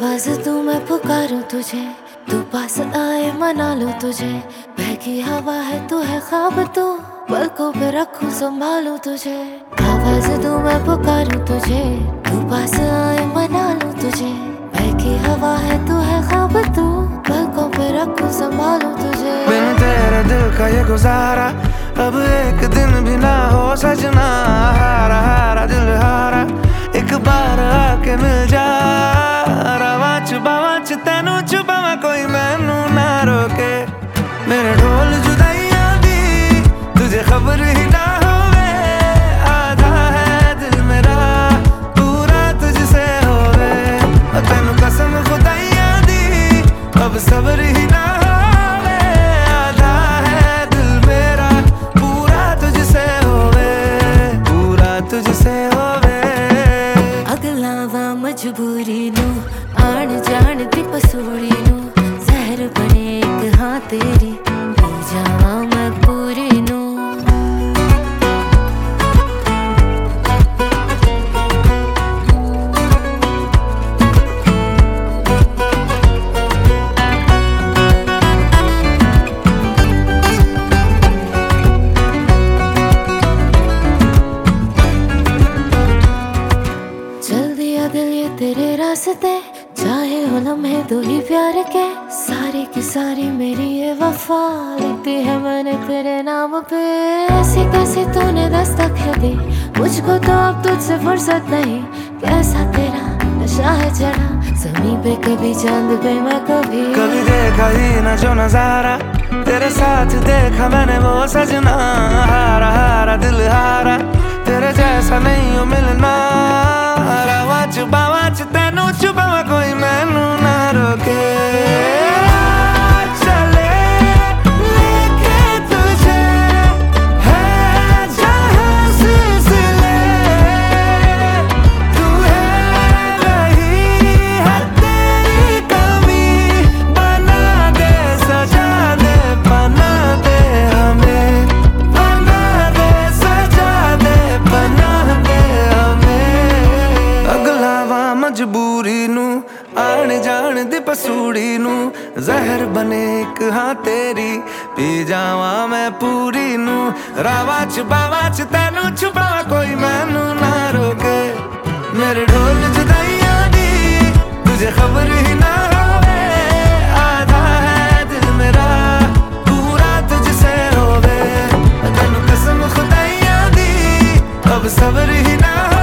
आवाज दूं मैं पुकारूं तुझे, तू पास आए मना लूं तुझे। बहकी हवा है तू है ख्वाब तू, पलकों पे रखूं संभालूं तुझे। आवाज दूं मैं पुकारूं तुझे, तू पास आए मना लूं तुझे। बहकी हवा है तू है ख्वाब तू, पलकों पे रखूं संभालूं तुझे। बिन तेरे दिल का ये गुजारा अब एक दिन भी ना हो सजना। हारा हारा दिल हारा एक बार आके मिल जा। रवा च तेनू छुपावा कोई मैनू ना रोके। मेरे ढोल जुदाइयां दी तुझे खबर ही ना होवे। आधा है दिल मेरा पूरा तुझसे होवे। तेनू कसम खुदाइयां दी अब सब्र ही ना होवे। आधा है दिल मेरा पूरा तुझसे होवे, पूरा तुझसे होवे। अगला वा मजबूरी नू आण जान दी पसूड़ी नू, जहर बने एक हाँ तेरी पी जावा मैं पूरी नू। चल दिया दिल ये तेरे रास्ते, चाहे हो लम्हे दो ही प्यार के। सारी की सारी मेरी ये वफा लिखती है मैंने तेरे नाम पे। ऐसी कैसी तूने दस्तक है दी मुझको तो अब तुझसे फुर्सत नहीं। कैसा तेरा नशा है चढ़ा ज़मीं पे, कभी चांद पे मैं कभी देखा ही ना जो नजारा तेरे साथ देखा मैंने वो सजना। हारा हारा दिल हारा तेरे जैसा नहीं हो मिलना। रवा च तेनू छुपावा कोई मैनू ना रोके। चले लेके तुझे है जहाँ सिलसिले। तू है वही है तेरी कमी, बना दे सजा दे बना दे हमें। बना दे सजा दे बना दे हमें। अगला वा मजबूरी नू आण जान दी पसूड़ी नू, जहर बने एक हाँ तेरी पी जावा मैं पूरी नू। रावा च तेनू छुपावा कोई मैनू ना रोके। मेरे ढोल जुदाइयां दी तुझे खबर ही ना होवे। आधा है दिल मेरा पूरा तुझसे होवे। तेनू कसम खुदाइयां दी अब सब्र ही ना